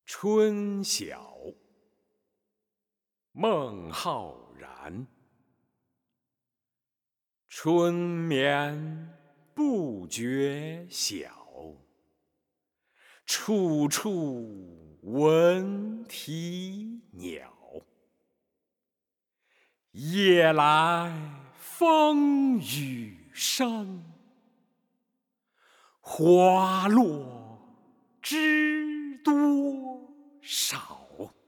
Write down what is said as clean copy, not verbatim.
春晓，孟浩然。春眠不觉晓，处处闻啼鸟。夜来风雨声，花落知多少。